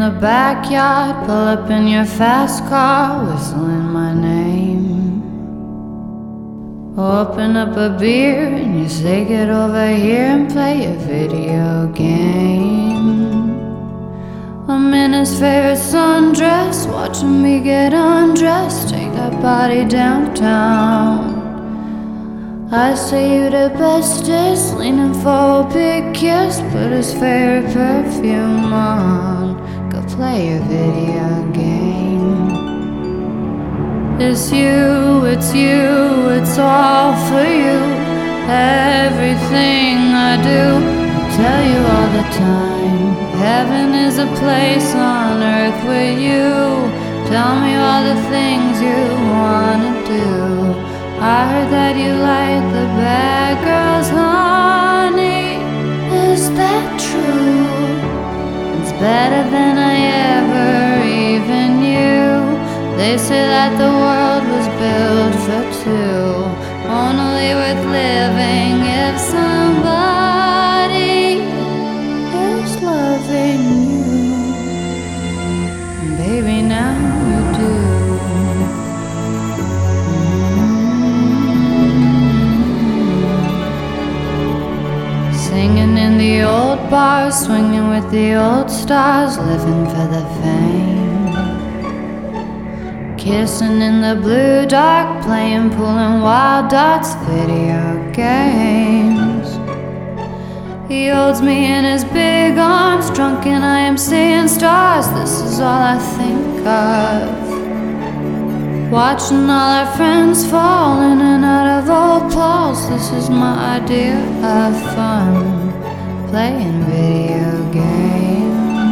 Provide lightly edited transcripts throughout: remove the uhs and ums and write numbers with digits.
the backyard, pull up in your fast car, whistling my name. Open up a beer and you say get over here and play a video game. I'm in his favorite sundress, watching me get undressed, take that body downtown. I say you the bestest, leaning for a big kiss, put his favorite perfume on, go play a video game. It's you, it's all for you. Everything I do, I tell you all the time. Heaven is a place on earth with you. Tell me all the things you wanna do. I heard that you like the bad girls, honey. Is that true? It's better than I ever even knew. They say that the world was built for two, only worth living if somebody is loving you. Baby, now you do. Singing in the old bars, swinging with the old stars, living for the fame. Kissing in the blue dark, playing pool and wild darts, video games. He holds me in his big arms, drunk and I am seeing stars. This is all I think of. Watching all our friends fall in and out of old clothes. This is my idea of fun, playing video games.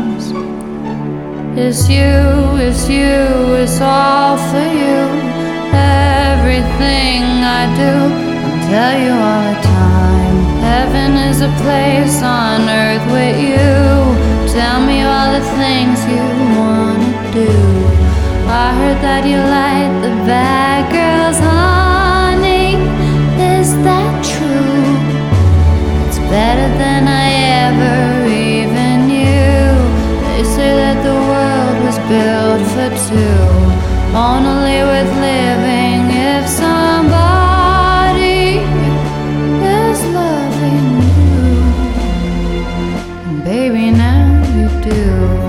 It's you, it's all for you. Everything I do, I'll tell you all the time. Heaven is a place on earth with you. Tell me all the things you wanna do. I heard that you like the bad girls, honey. Is that true? It's better than I ever even knew. They say that the world was built for two, only worth living if somebody is loving you. And baby, now you do.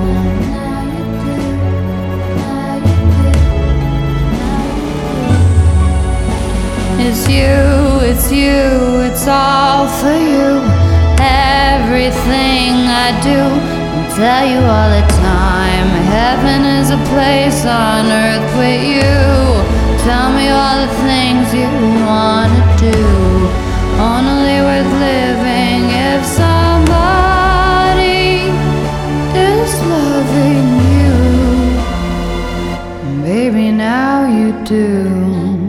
It's you, it's all for you. Everything I do, I'll tell you all the time. Heaven is a place on earth with you. Tell me all the things you wanna do, only worth living if somebody is loving you. And baby, now you do.